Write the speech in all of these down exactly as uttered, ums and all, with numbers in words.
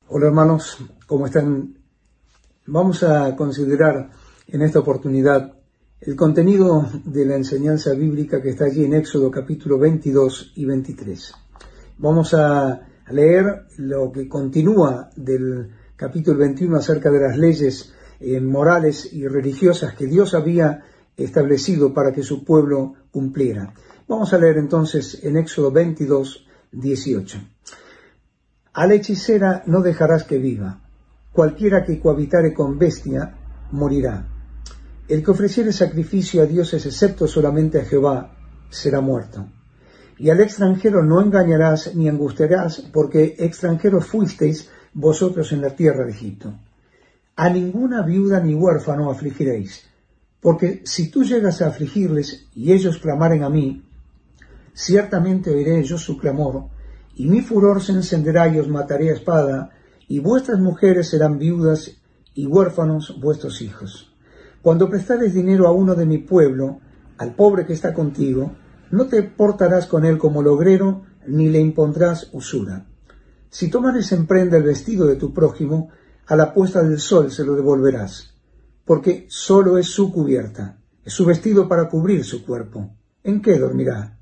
Hola hermanos, ¿cómo están? Vamos a considerar en esta oportunidad el contenido de la enseñanza bíblica que está allí en Éxodo capítulo veintidós y veintitrés. Vamos a leer lo que continúa del capítulo veintiuno acerca de las leyes eh, morales y religiosas que Dios había establecido para que su pueblo cumpliera. Vamos a leer entonces en Éxodo veintidós, dieciocho. A la hechicera no dejarás que viva. Cualquiera que cohabitare con bestia morirá. El que ofreciere sacrificio a dioses excepto solamente a Jehová será muerto. Y al extranjero no engañarás ni angustiarás, porque extranjeros fuisteis vosotros en la tierra de Egipto. A ninguna viuda ni huérfano afligiréis, porque si tú llegas a afligirles y ellos clamaren a mí, ciertamente oiré yo su clamor, y mi furor se encenderá y os mataré a espada, y vuestras mujeres serán viudas y huérfanos vuestros hijos. Cuando prestares dinero a uno de mi pueblo, al pobre que está contigo, no te portarás con él como logrero, ni le impondrás usura. Si tomares en prenda el vestido de tu prójimo, a la puesta del sol se lo devolverás, porque solo es su cubierta, es su vestido para cubrir su cuerpo. ¿En qué dormirá?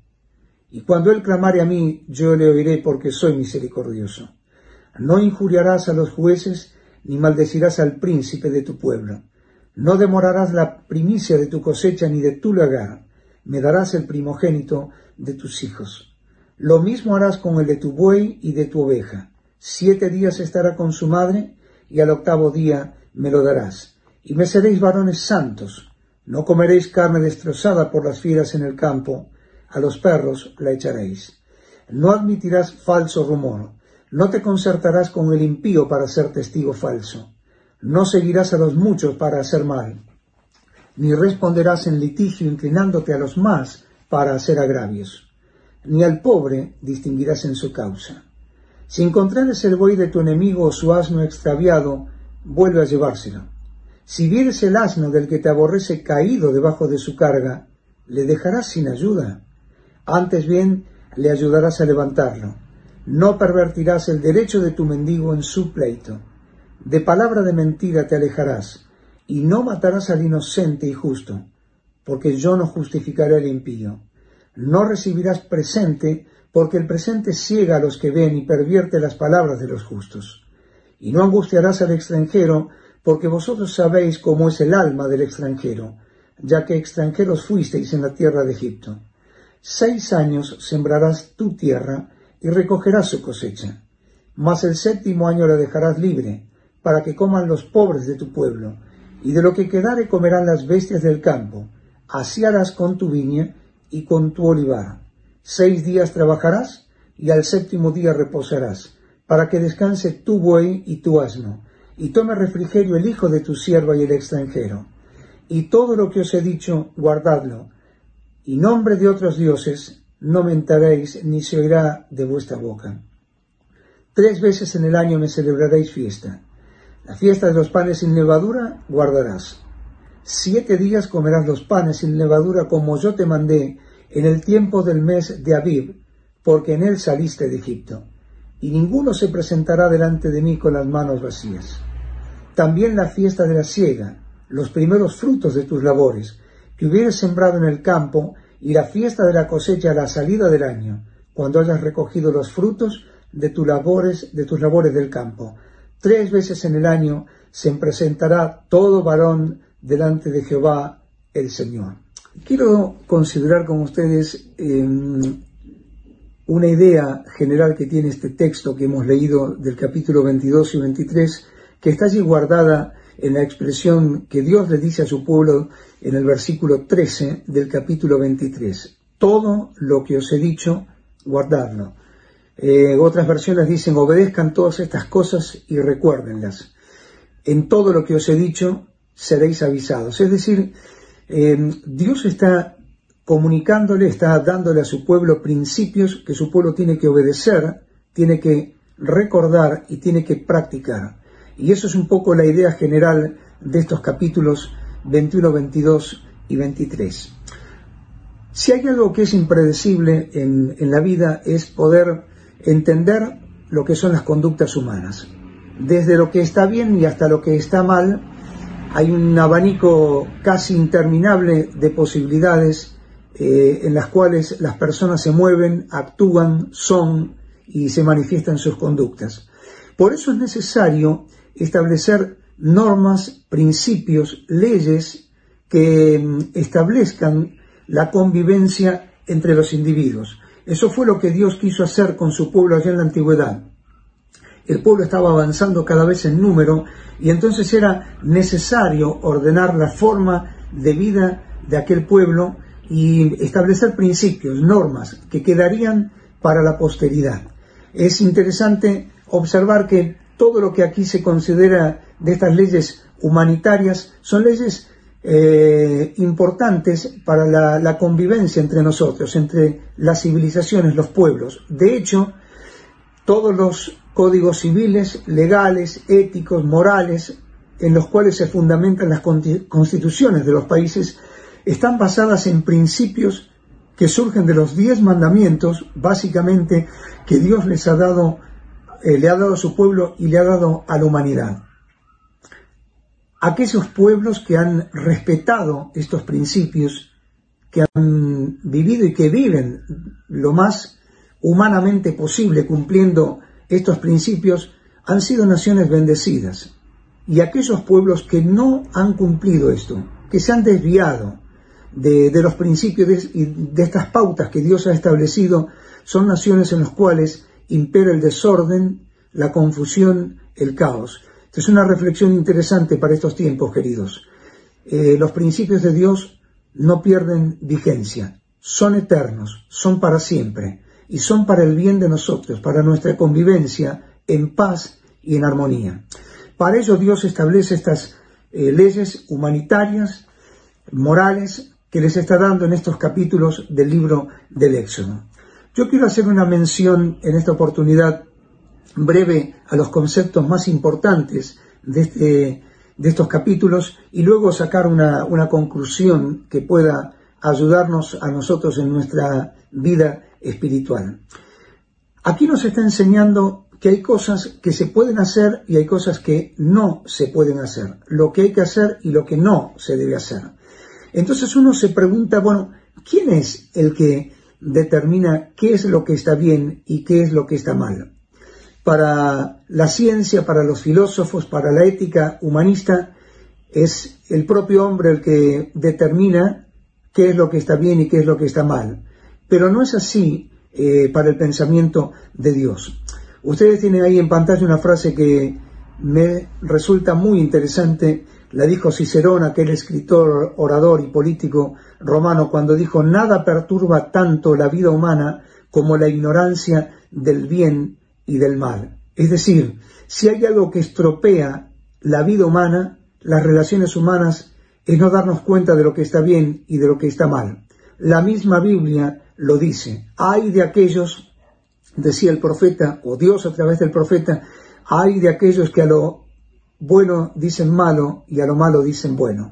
Y cuando él clamare a mí, yo le oiré, porque soy misericordioso. No injuriarás a los jueces, ni maldecirás al príncipe de tu pueblo. No demorarás la primicia de tu cosecha ni de tu lagar. Me darás el primogénito de tus hijos. Lo mismo harás con el de tu buey y de tu oveja. Siete días estará con su madre, y al octavo día me lo darás. Y me seréis varones santos. No comeréis carne destrozada por las fieras en el campo. A los perros la echaréis. No admitirás falso rumor. No te concertarás con el impío para ser testigo falso. No seguirás a los muchos para hacer mal. Ni responderás en litigio inclinándote a los más para hacer agravios. Ni al pobre distinguirás en su causa. Si encontrares el buey de tu enemigo o su asno extraviado, vuelve a llevárselo. Si vieres el asno del que te aborrece caído debajo de su carga, ¿le dejarás sin ayuda? Antes bien, le ayudarás a levantarlo. No pervertirás el derecho de tu mendigo en su pleito. De palabra de mentira te alejarás, y no matarás al inocente y justo, porque yo no justificaré al impío. No recibirás presente, porque el presente ciega a los que ven y pervierte las palabras de los justos. Y no angustiarás al extranjero, porque vosotros sabéis cómo es el alma del extranjero, ya que extranjeros fuisteis en la tierra de Egipto. Seis años sembrarás tu tierra y recogerás su cosecha, mas el séptimo año la dejarás libre, para que coman los pobres de tu pueblo, y de lo que quedare comerán las bestias del campo. Así harás con tu viña y con tu olivar. Seis días trabajarás, y al séptimo día reposarás, para que descanse tu buey y tu asno, y tome refrigerio el hijo de tu sierva y el extranjero. Y todo lo que os he dicho, guardadlo, y nombre de otros dioses no mentaréis, ni se oirá de vuestra boca. Tres veces en el año me celebraréis fiesta. La fiesta de los panes sin levadura guardarás. Siete días comerás los panes sin levadura como yo te mandé en el tiempo del mes de Abib, porque en él saliste de Egipto. Y ninguno se presentará delante de mí con las manos vacías. También la fiesta de la siega, los primeros frutos de tus labores, que hubieres sembrado en el campo, y la fiesta de la cosecha a la salida del año, cuando hayas recogido los frutos de tus labores, de tus labores del campo. Tres veces en el año se presentará todo varón delante de Jehová el Señor. Quiero considerar con ustedes eh, una idea general que tiene este texto que hemos leído del capítulo veintidós y veintitrés, que está allí guardada en la expresión que Dios le dice a su pueblo en el versículo trece del capítulo veintitrés. Todo lo que os he dicho, guardadlo. Eh, otras versiones dicen, obedezcan todas estas cosas y recuérdenlas. En todo lo que os he dicho, seréis avisados. Es decir, eh, Dios está comunicándole, está dándole a su pueblo principios que su pueblo tiene que obedecer, tiene que recordar y tiene que practicar. Y eso es un poco la idea general de estos capítulos veintiuno, veintidós y veintitrés. Si hay algo que es impredecible en, en la vida es poder entender lo que son las conductas humanas. desde lo que está bien y hasta lo que está mal. Hay un abanico casi interminable de posibilidades eh, en las cuales las personas se mueven, actúan, son y se manifiestan sus conductas. Por eso es necesario establecer normas, principios, leyes que establezcan la convivencia entre los individuos. Eso fue lo que Dios quiso hacer con su pueblo allá en la antigüedad. El pueblo estaba avanzando cada vez en número y entonces era necesario ordenar la forma de vida de aquel pueblo y establecer principios, normas que quedarían para la posteridad. Es interesante observar que todo lo que aquí se considera de estas leyes humanitarias son leyes eh, importantes para la, la convivencia entre nosotros, entre las civilizaciones, los pueblos. De hecho, todos los códigos civiles, legales, éticos, morales, en los cuales se fundamentan las constituciones de los países, están basadas en principios que surgen de los diez mandamientos, básicamente, que Dios les ha dado, eh, le ha dado a su pueblo y le ha dado a la humanidad. Aquellos pueblos que han respetado estos principios, que han vivido y que viven lo más humanamente posible cumpliendo estos principios, han sido naciones bendecidas. Y aquellos pueblos que no han cumplido esto, que se han desviado de, de los principios de, y de estas pautas que Dios ha establecido, son naciones en las cuales impera el desorden, la confusión, el caos. Esta es una reflexión interesante para estos tiempos, queridos. Eh, los principios de Dios no pierden vigencia, son eternos, son para siempre y son para el bien de nosotros, para nuestra convivencia en paz y en armonía. Para ello Dios establece estas eh, leyes humanitarias, morales, que les está dando en estos capítulos del libro del Éxodo. Yo quiero hacer una mención en esta oportunidad breve a los conceptos más importantes de, este, de estos capítulos y luego sacar una, una conclusión que pueda ayudarnos a nosotros en nuestra vida espiritual. Aquí nos está enseñando que hay cosas que se pueden hacer y hay cosas que no se pueden hacer, lo que hay que hacer y lo que no se debe hacer. Entonces uno se pregunta, bueno, ¿quién es el que determina qué es lo que está bien y qué es lo que está mal? Para la ciencia, para los filósofos, para la ética humanista, es el propio hombre el que determina qué es lo que está bien y qué es lo que está mal. Pero no es así eh, para el pensamiento de Dios. Ustedes tienen ahí en pantalla una frase que me resulta muy interesante. La dijo Cicerón, aquel escritor, orador y político romano, cuando dijo: nada perturba tanto la vida humana como la ignorancia del bien y del mal. Es decir, si hay algo que estropea la vida humana, las relaciones humanas, es no darnos cuenta de lo que está bien y de lo que está mal. La misma Biblia lo dice. Ay de aquellos, decía el profeta, o Dios a través del profeta, ay de aquellos que a lo bueno dicen malo y a lo malo dicen bueno.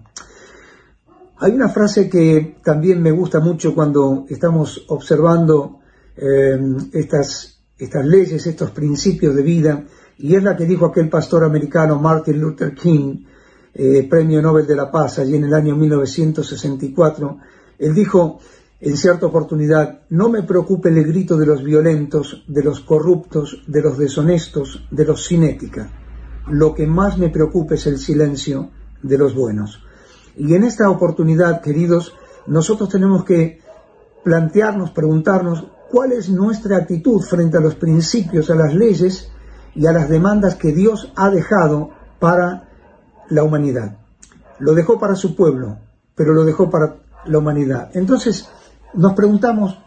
Hay una frase que también me gusta mucho cuando estamos observando eh, estas estas leyes, estos principios de vida, y es la que dijo aquel pastor americano Martin Luther King, eh, Premio Nobel de la Paz, allí en el año mil novecientos sesenta y cuatro. Él dijo en cierta oportunidad: no me preocupe el grito de los violentos, de los corruptos, de los deshonestos, de los sin ética. Lo que más me preocupa es el silencio de los buenos. Y en esta oportunidad, queridos, nosotros tenemos que plantearnos, preguntarnos, ¿cuál es nuestra actitud frente a los principios, a las leyes y a las demandas que Dios ha dejado para la humanidad? Lo dejó para su pueblo, pero lo dejó para la humanidad. Entonces nos preguntamos,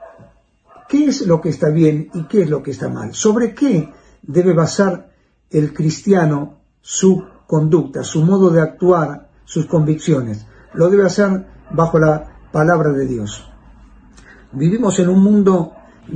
¿qué es lo que está bien y qué es lo que está mal? ¿Sobre qué debe basar el cristiano su conducta, su modo de actuar, sus convicciones? Lo debe hacer bajo la palabra de Dios. Vivimos en un mundo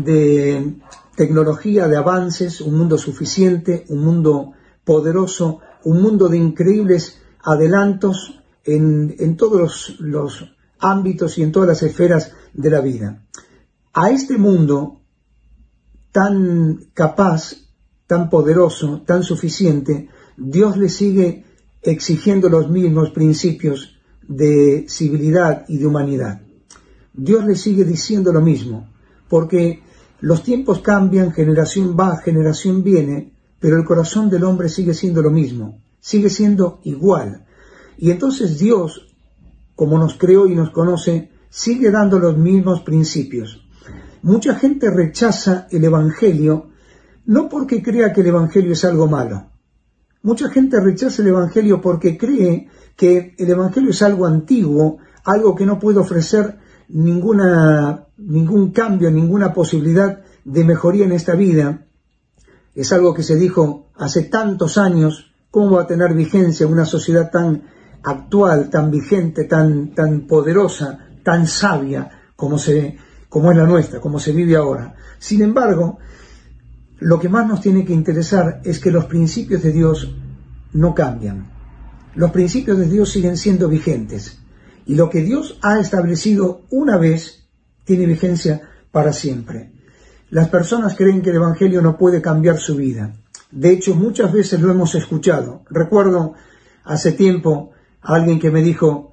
de tecnología, de avances, un mundo suficiente, un mundo poderoso, un mundo de increíbles adelantos en, en todos los, los ámbitos y en todas las esferas de la vida. A este mundo tan capaz, tan poderoso, tan suficiente, Dios le sigue exigiendo los mismos principios de civilidad y de humanidad. Dios le sigue diciendo lo mismo, porque los tiempos cambian, generación va, generación viene, pero el corazón del hombre sigue siendo lo mismo, sigue siendo igual. Y entonces Dios, como nos creó y nos conoce, sigue dando los mismos principios. Mucha gente rechaza el Evangelio, no porque crea que el Evangelio es algo malo. Mucha gente rechaza el Evangelio porque cree que el Evangelio es algo antiguo, algo que no puede ofrecer ninguna, ningún cambio, ninguna posibilidad de mejoría en esta vida. Es algo que se dijo hace tantos años, ¿cómo va a tener vigencia una sociedad tan actual, tan vigente, tan, tan poderosa, tan sabia como, se, como es la nuestra, como se vive ahora? Sin embargo, lo que más nos tiene que interesar es que los principios de Dios no cambian. Los principios de Dios siguen siendo vigentes. Y lo que Dios ha establecido una vez tiene vigencia para siempre. Las personas creen que el Evangelio no puede cambiar su vida. De hecho, muchas veces lo hemos escuchado. Recuerdo hace tiempo a alguien que me dijo,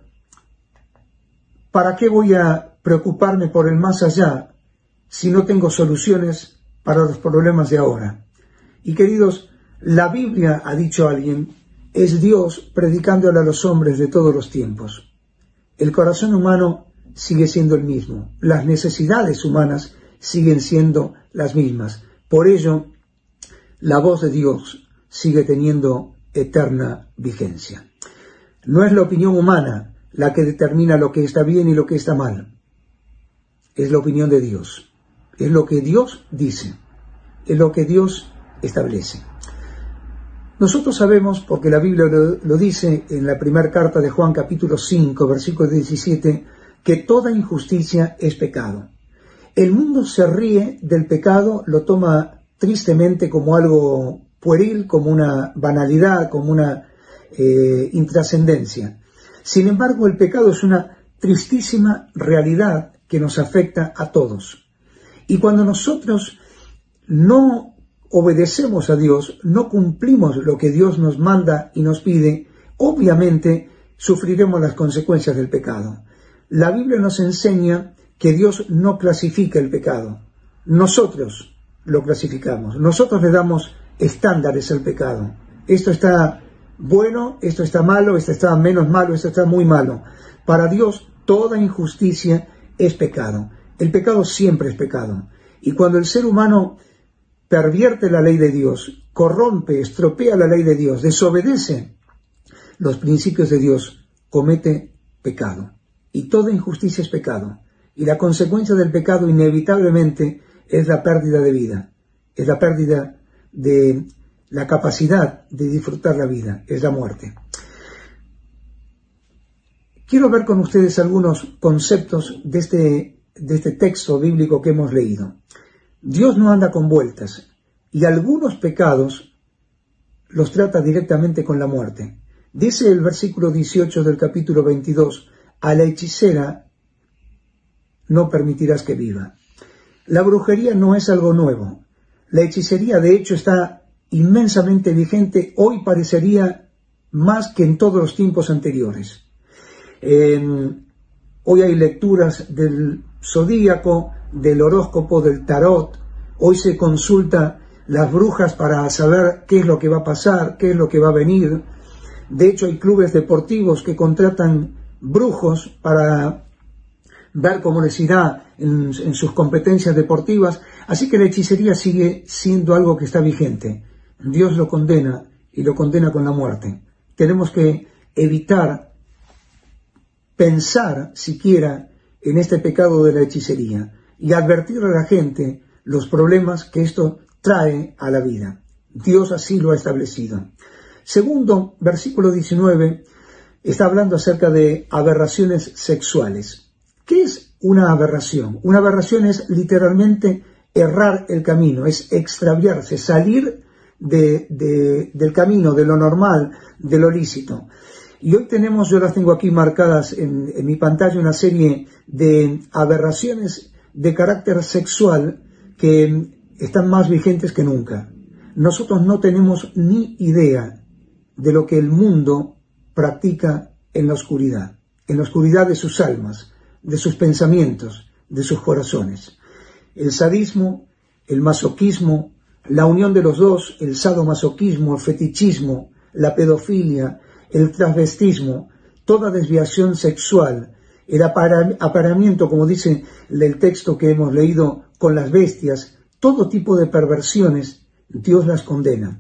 ¿para qué voy a preocuparme por el más allá si no tengo soluciones para los problemas de ahora? Y queridos, la Biblia, ha dicho alguien, es Dios predicándole a los hombres de todos los tiempos. El corazón humano sigue siendo el mismo, las necesidades humanas siguen siendo las mismas. Por ello, la voz de Dios sigue teniendo eterna vigencia. No es la opinión humana la que determina lo que está bien y lo que está mal. Es la opinión de Dios. Es lo que Dios dice. Es lo que Dios establece. Nosotros sabemos, porque la Biblia lo, lo dice en la primera carta de Juan capítulo cinco, versículo diecisiete, que toda injusticia es pecado. El mundo se ríe del pecado, lo toma tristemente como algo pueril, como una banalidad, como una eh, intrascendencia. Sin embargo, el pecado es una tristísima realidad que nos afecta a todos. Y cuando nosotros no obedecemos a Dios, no cumplimos lo que Dios nos manda y nos pide, obviamente sufriremos las consecuencias del pecado. La Biblia nos enseña que Dios no clasifica el pecado. Nosotros lo clasificamos. Nosotros le damos estándares al pecado. Esto está bueno, esto está malo, esto está menos malo, esto está muy malo. Para Dios, toda injusticia es pecado. El pecado siempre es pecado. Y cuando el ser humano pervierte la ley de Dios, corrompe, estropea la ley de Dios, desobedece los principios de Dios, comete pecado. Y toda injusticia es pecado. Y la consecuencia del pecado inevitablemente es la pérdida de vida, es la pérdida de la capacidad de disfrutar la vida, es la muerte. Quiero ver con ustedes algunos conceptos de este, de este texto bíblico que hemos leído. Dios no anda con vueltas y algunos pecados los trata directamente con la muerte. Dice el versículo dieciocho del capítulo veintidós, a la hechicera no permitirás que viva. La brujería no es algo nuevo. La hechicería de hecho está inmensamente vigente, hoy parecería más que en todos los tiempos anteriores. Eh, hoy hay lecturas del zodíaco, del horóscopo, del tarot. Hoy se consulta las brujas para saber qué es lo que va a pasar, qué es lo que va a venir. De hecho, hay clubes deportivos que contratan brujos para ver cómo les irá en, en sus competencias deportivas. Así que la hechicería sigue siendo algo que está vigente. Dios lo condena y lo condena con la muerte. Tenemos que evitar pensar siquiera en este pecado de la hechicería y advertir a la gente los problemas que esto trae a la vida. Dios así lo ha establecido. Segundo, versículo diecinueve, está hablando acerca de aberraciones sexuales. ¿Qué es una aberración? Una aberración es literalmente errar el camino, es extraviarse, salir de, de, del camino, de lo normal, de lo lícito. Y hoy tenemos, yo las tengo aquí marcadas en, en mi pantalla, una serie de aberraciones de carácter sexual que están más vigentes que nunca. nosotros no tenemos ni idea de lo que el mundo practica en la oscuridad, en la oscuridad de sus almas, de sus pensamientos, de sus corazones. El sadismo, el masoquismo, la unión de los dos, el sadomasoquismo, el fetichismo, la pedofilia, el transvestismo, toda desviación sexual, el apareamiento, como dice el texto que hemos leído, con las bestias, todo tipo de perversiones, Dios las condena.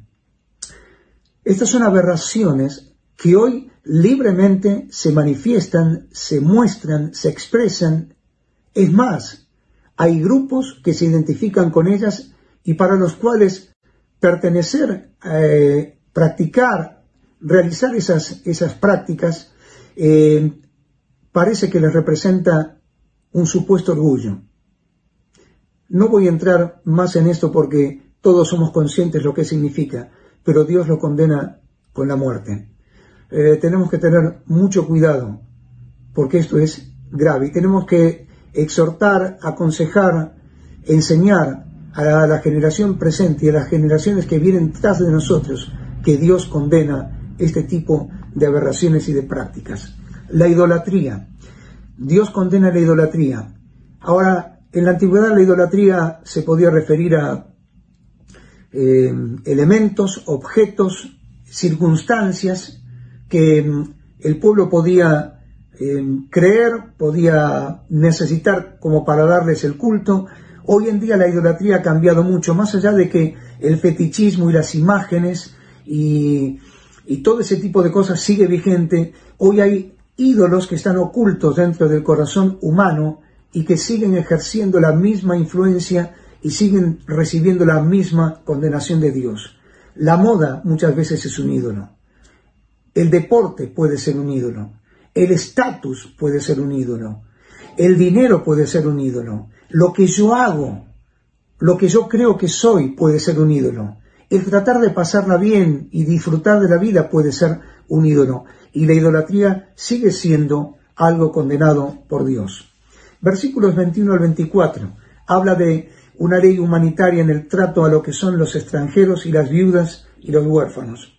Estas son aberraciones que hoy libremente se manifiestan, se muestran, se expresan. Es más, hay grupos que se identifican con ellas y para los cuales pertenecer, eh, practicar, realizar esas, esas prácticas, eh, parece que les representa un supuesto orgullo. No voy a entrar más en esto porque todos somos conscientes de lo que significa, pero Dios lo condena con la muerte. Eh, tenemos que tener mucho cuidado porque esto es grave y tenemos que exhortar, aconsejar, enseñar a la, a la generación presente y a las generaciones que vienen tras de nosotros que Dios condena este tipo de aberraciones y de prácticas. La idolatría. Dios condena la idolatría. Ahora, en la antigüedad la idolatría se podía referir a eh, elementos, objetos, circunstancias que eh, el pueblo podía eh, creer, podía necesitar como para darles el culto. Hoy en día la idolatría ha cambiado mucho, más allá de que el fetichismo y las imágenes y, y todo ese tipo de cosas sigue vigente. Hoy hay ídolos que están ocultos dentro del corazón humano y que siguen ejerciendo la misma influencia y siguen recibiendo la misma condenación de Dios. La moda muchas veces es un ídolo. El deporte puede ser un ídolo. El estatus puede ser un ídolo. El dinero puede ser un ídolo. Lo que yo hago, lo que yo creo que soy puede ser un ídolo. El tratar de pasarla bien y disfrutar de la vida puede ser un ídolo. Y la idolatría sigue siendo algo condenado por Dios. Versículos veintiuno al veinticuatro habla de una ley humanitaria en el trato a lo que son los extranjeros y las viudas y los huérfanos.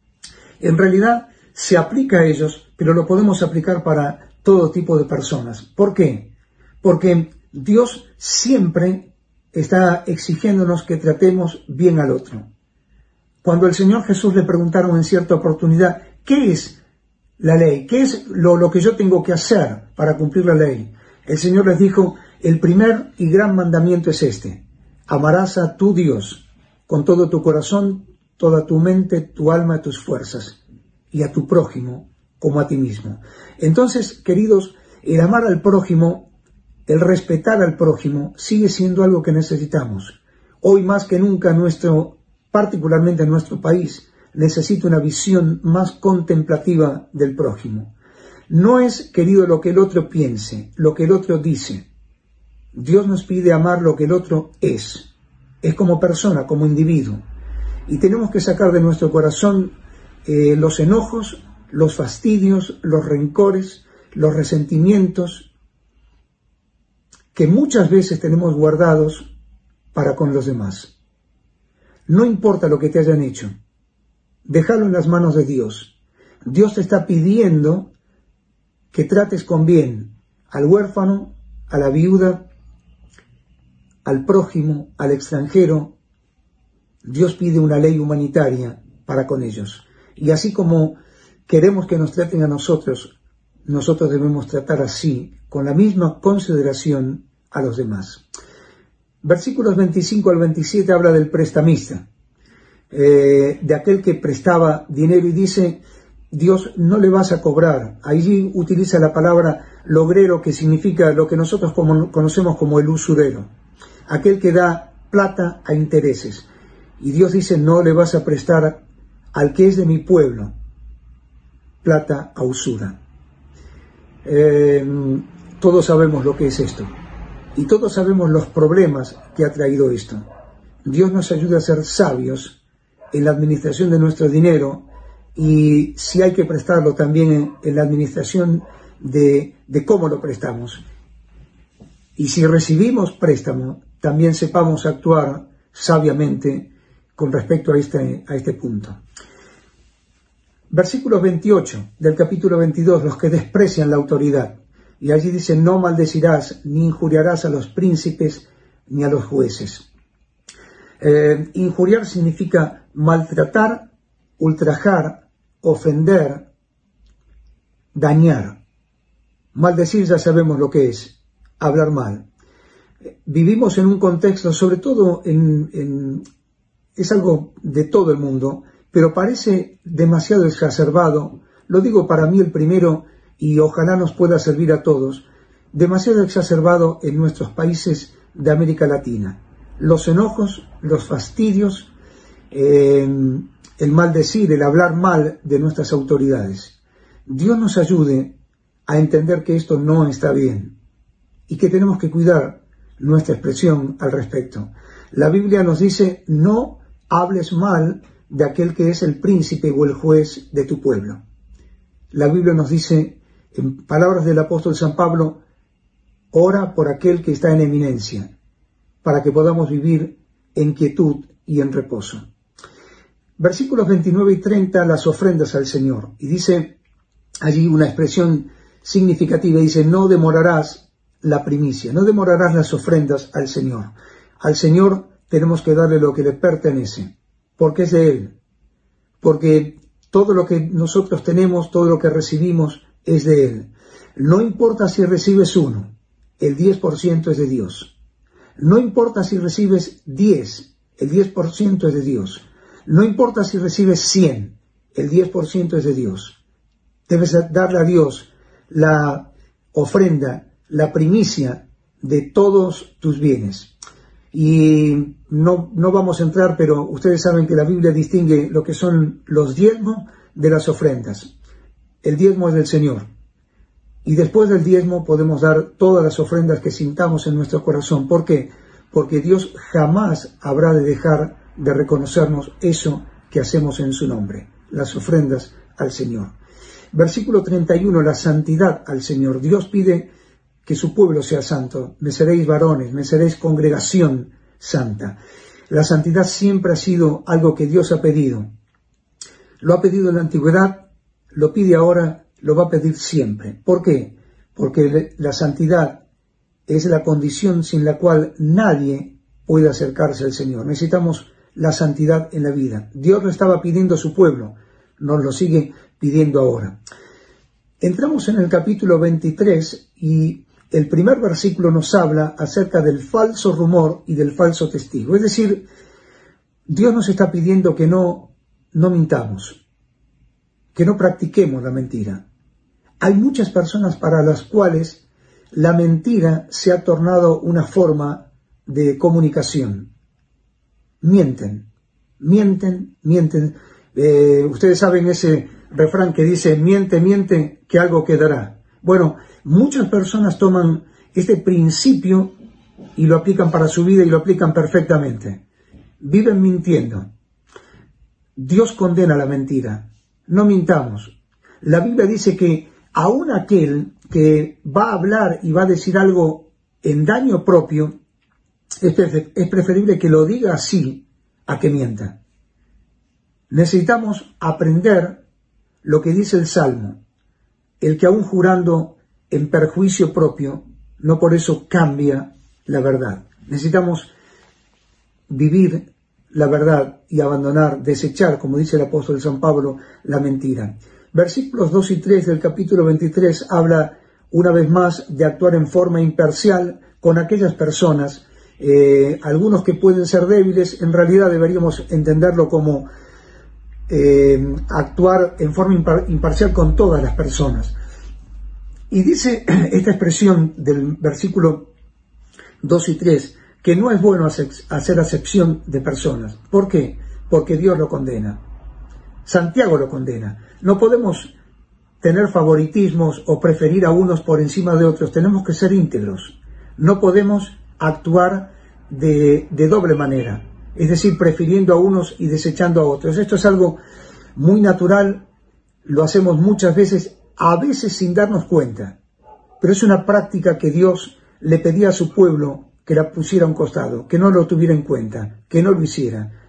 En realidad se aplica a ellos, pero lo podemos aplicar para todo tipo de personas. ¿Por qué? Porque Dios siempre está exigiéndonos que tratemos bien al otro. Cuando al Señor Jesús le preguntaron en cierta oportunidad, ¿qué es la ley? ¿Qué es lo, lo que yo tengo que hacer para cumplir la ley? El Señor les dijo, el primer y gran mandamiento es este: amarás a tu Dios con todo tu corazón, toda tu mente, tu alma, tus fuerzas, y a tu prójimo como a ti mismo. Entonces, queridos, el amar al prójimo, el respetar al prójimo, sigue siendo algo que necesitamos. Hoy más que nunca, nuestro, particularmente en nuestro país, necesita una visión más contemplativa del prójimo. No es, querido, lo que el otro piense, lo que el otro dice. Dios nos pide amar lo que el otro es. Es como persona, como individuo. Y tenemos que sacar de nuestro corazón eh, los enojos, los fastidios, los rencores, los resentimientos que muchas veces tenemos guardados para con los demás. No importa lo que te hayan hecho, déjalo en las manos de Dios. Dios te está pidiendo que trates con bien al huérfano, a la viuda, al prójimo, al extranjero. Dios pide una ley humanitaria para con ellos. Y así como queremos que nos traten a nosotros, nosotros debemos tratar así, con la misma consideración, a los demás. Versículos veinticinco al veintisiete habla del prestamista, eh, de aquel que prestaba dinero y dice, Dios no le vas a cobrar. Allí utiliza la palabra logrero, que significa lo que nosotros como, conocemos como el usurero, aquel que da plata a intereses. Y Dios dice, no le vas a prestar al que es de mi pueblo plata a usura. Eh, todos sabemos lo que es esto. Y todos sabemos los problemas que ha traído esto. Dios nos ayuda a ser sabios en la administración de nuestro dinero y si hay que prestarlo también en, en la administración de, de cómo lo prestamos. Y si recibimos préstamo, también sepamos actuar sabiamente con respecto a este, a este punto. Versículo veintiocho del capítulo veintidós, los que desprecian la autoridad. Y allí dice, no maldecirás ni injuriarás a los príncipes ni a los jueces. Eh, injuriar significa maltratar, ultrajar, ofender, dañar. Maldecir ya sabemos lo que es, hablar mal. Vivimos en un contexto, sobre todo en, en, es algo de todo el mundo, pero parece demasiado exacerbado, lo digo para mí el primero y ojalá nos pueda servir a todos, demasiado exacerbado en nuestros países de América Latina. Los enojos, los fastidios, eh, el maldecir, el hablar mal de nuestras autoridades. Dios nos ayude a entender que esto no está bien y que tenemos que cuidar nuestra expresión al respecto. La Biblia nos dice, no hables mal de aquel que es el príncipe o el juez de tu pueblo. La Biblia nos dice, en palabras del apóstol San Pablo, ora por aquel que está en eminencia, para que podamos vivir en quietud y en reposo. Versículos veintinueve y treinta, las ofrendas al Señor. Y dice allí una expresión significativa, dice, no demorarás la primicia, no demorarás las ofrendas al Señor. Al Señor tenemos que darle lo que le pertenece, porque es de Él, porque todo lo que nosotros tenemos, todo lo que recibimos es de Él. No importa si recibes uno, el diez por ciento es de Dios. No importa si recibes diez, el diez por ciento es de Dios. No importa si recibes cien, el diez por ciento es de Dios. Debes darle a Dios la ofrenda, la primicia de todos tus bienes. Y no, no vamos a entrar, pero ustedes saben que la Biblia distingue lo que son los diezmos de las ofrendas. El diezmo es del Señor. Y después del diezmo podemos dar todas las ofrendas que sintamos en nuestro corazón. ¿Por qué? Porque Dios jamás habrá de dejar de reconocernos eso que hacemos en su nombre, las ofrendas al Señor. Versículo treinta y uno, la santidad al Señor. Dios pide que su pueblo sea santo. Me seréis varones, me seréis congregación santa. La santidad siempre ha sido algo que Dios ha pedido. Lo ha pedido en la antigüedad, lo pide ahora, lo va a pedir siempre. ¿Por qué? Porque la santidad es la condición sin la cual nadie puede acercarse al Señor. Necesitamos la santidad en la vida. Dios lo estaba pidiendo a su pueblo, nos lo sigue pidiendo ahora. Entramos en el capítulo veintitrés y el primer versículo nos habla acerca del falso rumor y del falso testigo. Es decir, Dios nos está pidiendo que no, no mintamos, que no practiquemos la mentira. Hay muchas personas para las cuales la mentira se ha tornado una forma de comunicación. Mienten, mienten, mienten. Eh, ustedes saben ese refrán que dice, miente, miente, que algo quedará. Bueno, muchas personas toman este principio y lo aplican para su vida y lo aplican perfectamente. Viven mintiendo. Dios condena la mentira. No mintamos. La Biblia dice que aún aquel que va a hablar y va a decir algo en daño propio, es preferible que lo diga así a que mienta. Necesitamos aprender lo que dice el Salmo. El que aún jurando en perjuicio propio, no por eso cambia la verdad. Necesitamos vivir la verdad y abandonar, desechar, como dice el apóstol San Pablo, la mentira. Versículos dos y tres del capítulo veintitrés habla una vez más de actuar en forma imparcial con aquellas personas, eh, algunos que pueden ser débiles. En realidad deberíamos entenderlo como eh, actuar en forma impar imparcial con todas las personas. Y dice esta expresión del versículo dos y tres, que no es bueno hacer acepción de personas. ¿Por qué? Porque Dios lo condena. Santiago lo condena. No podemos tener favoritismos o preferir a unos por encima de otros. Tenemos que ser íntegros. No podemos actuar de, de doble manera. Es decir, prefiriendo a unos y desechando a otros. Esto es algo muy natural. Lo hacemos muchas veces, a veces sin darnos cuenta. Pero es una práctica que Dios le pedía a su pueblo que la pusiera a un costado, que no lo tuviera en cuenta, que no lo hiciera.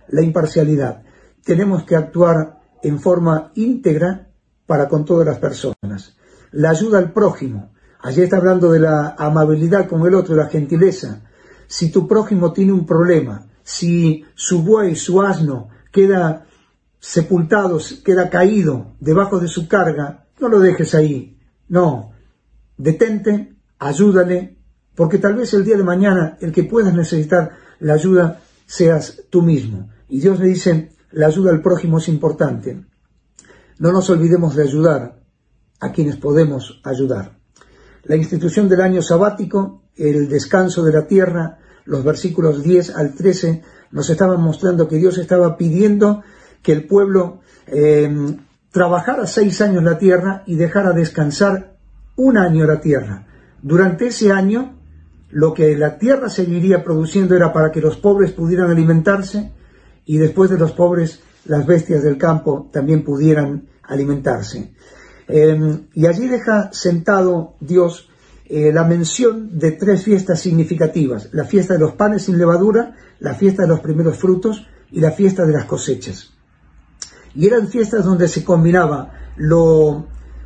la imparcialidad. Tenemos que actuar en forma íntegra para con todas las personas. La ayuda al prójimo. Allí está hablando de la amabilidad con el otro, la gentileza. Si tu prójimo tiene un problema, si su buey, su asno queda sepultado, queda caído debajo de su carga, no lo dejes ahí. No, detente, ayúdale, porque tal vez el día de mañana el que puedas necesitar la ayuda seas tú mismo. Y Dios le dice, la ayuda al prójimo es importante. No nos olvidemos de ayudar a quienes podemos ayudar. La institución del año sabático, el descanso de la tierra, los versículos diez al trece nos estaban mostrando que Dios estaba pidiendo que el pueblo eh, trabajara seis años la tierra y dejara descansar un año la tierra. Durante ese año, lo que la tierra seguiría produciendo era para que los pobres pudieran alimentarse y después de los pobres, las bestias del campo también pudieran alimentarse. Eh, y allí deja sentado Dios eh, la mención de tres fiestas significativas: la fiesta de los panes sin levadura, la fiesta de los primeros frutos y la fiesta de las cosechas. Y eran fiestas donde se combinaba lo,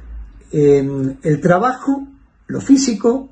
eh, el trabajo, lo físico,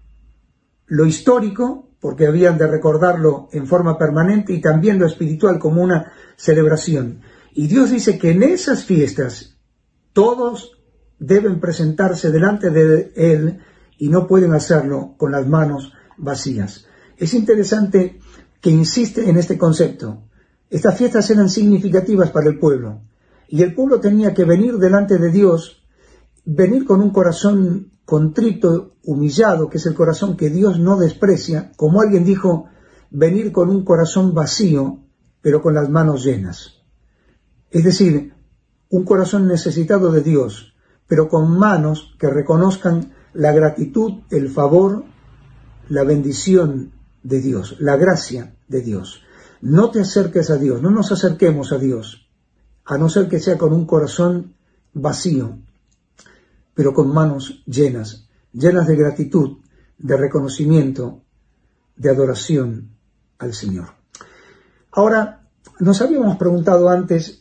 lo histórico, porque habían de recordarlo en forma permanente, y también lo espiritual como una celebración. Y Dios dice que en esas fiestas todos deben presentarse delante de Él y no pueden hacerlo con las manos vacías. Es interesante que insiste en este concepto. Estas fiestas eran significativas para el pueblo y el pueblo tenía que venir delante de Dios, venir con un corazón contrito, humillado, que es el corazón que Dios no desprecia, como alguien dijo, venir con un corazón vacío, pero con las manos llenas. Es decir, un corazón necesitado de Dios, pero con manos que reconozcan la gratitud, el favor, la bendición de Dios, la gracia de Dios. No te acerques a Dios, no nos acerquemos a Dios, a no ser que sea con un corazón vacío, pero con manos llenas, llenas de gratitud, de reconocimiento, de adoración al Señor. Ahora, nos habíamos preguntado antes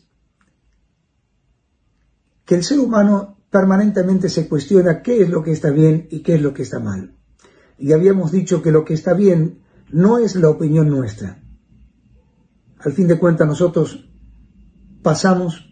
que el ser humano permanentemente se cuestiona qué es lo que está bien y qué es lo que está mal. Y habíamos dicho que lo que está bien no es la opinión nuestra. Al fin de cuentas nosotros pasamos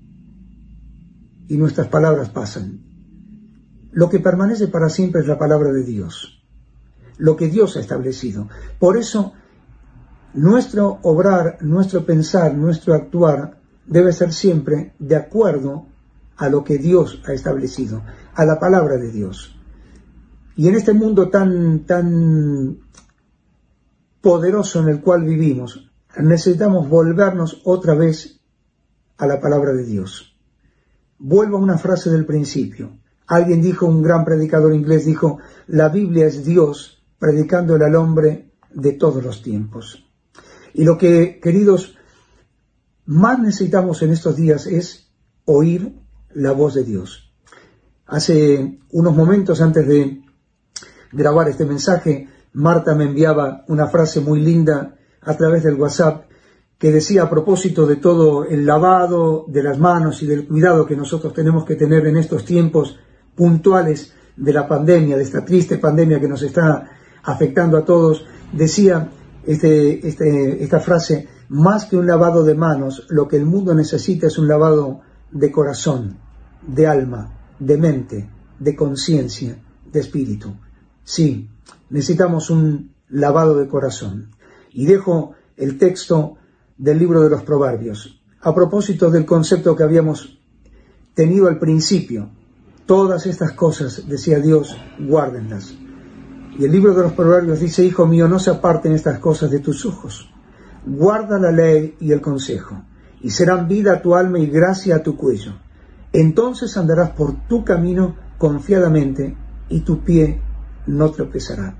y nuestras palabras pasan. Lo que permanece para siempre es la palabra de Dios, lo que Dios ha establecido. Por eso, nuestro obrar, nuestro pensar, nuestro actuar debe ser siempre de acuerdo a lo que Dios ha establecido, a la palabra de Dios. Y en este mundo tan, tan poderoso en el cual vivimos, necesitamos volvernos otra vez a la palabra de Dios. Vuelvo a una frase del principio. Alguien dijo, un gran predicador inglés dijo, la Biblia es Dios predicándole al hombre de todos los tiempos. Y lo que, queridos, más necesitamos en estos días es oír la voz de Dios. Hace unos momentos antes de grabar este mensaje, Marta me enviaba una frase muy linda a través del WhatsApp que decía, a propósito de todo el lavado de las manos y del cuidado que nosotros tenemos que tener en estos tiempos puntuales de la pandemia, de esta triste pandemia que nos está afectando a todos, decía este, este, esta frase, más que un lavado de manos, lo que el mundo necesita es un lavado de corazón, de alma, de mente, de conciencia, de espíritu. Sí, necesitamos un lavado de corazón. Y dejo el texto del libro de los Proverbios, a propósito del concepto que habíamos tenido al principio. Todas estas cosas, decía Dios, guárdenlas. Y el libro de los Proverbios dice, hijo mío, no se aparten estas cosas de tus ojos. Guarda la ley y el consejo, y serán vida a tu alma y gracia a tu cuello. Entonces andarás por tu camino confiadamente, y tu pie no tropezará.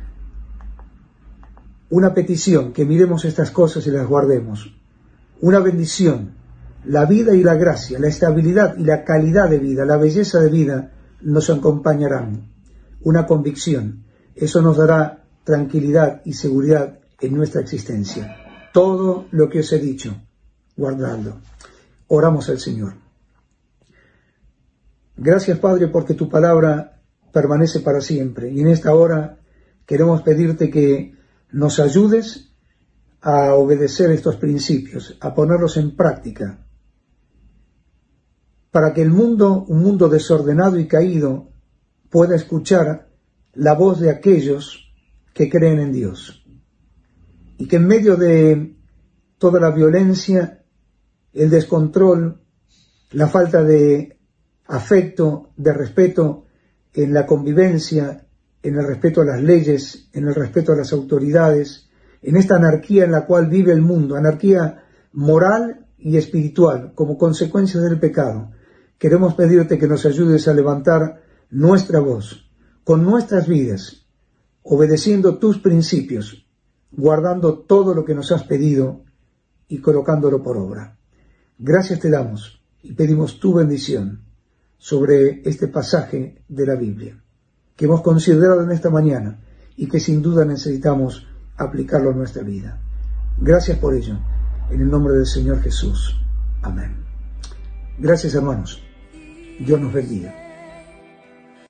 Una petición, que miremos estas cosas y las guardemos. Una bendición, la vida y la gracia, la estabilidad y la calidad de vida, la belleza de vida nos acompañarán. Una convicción, eso nos dará tranquilidad y seguridad en nuestra existencia. todo lo que os he dicho, guardadlo. Oramos al Señor. Gracias, Padre, porque tu palabra permanece para siempre. Y en esta hora queremos pedirte que nos ayudes a obedecer estos principios, a ponerlos en práctica, para que el mundo, un mundo desordenado y caído, pueda escuchar la voz de aquellos que creen en Dios. Y que en medio de toda la violencia, el descontrol, la falta de afecto, de respeto en la convivencia, en el respeto a las leyes, en el respeto a las autoridades, en esta anarquía en la cual vive el mundo, anarquía moral y espiritual como consecuencia del pecado, queremos pedirte que nos ayudes a levantar nuestra voz con nuestras vidas, obedeciendo tus principios, guardando todo lo que nos has pedido y colocándolo por obra. Gracias te damos y pedimos tu bendición sobre este pasaje de la Biblia que hemos considerado en esta mañana y que sin duda necesitamos aplicarlo a nuestra vida. Gracias por ello, en el nombre del Señor Jesús. Amén. Gracias, hermanos. Dios nos bendiga.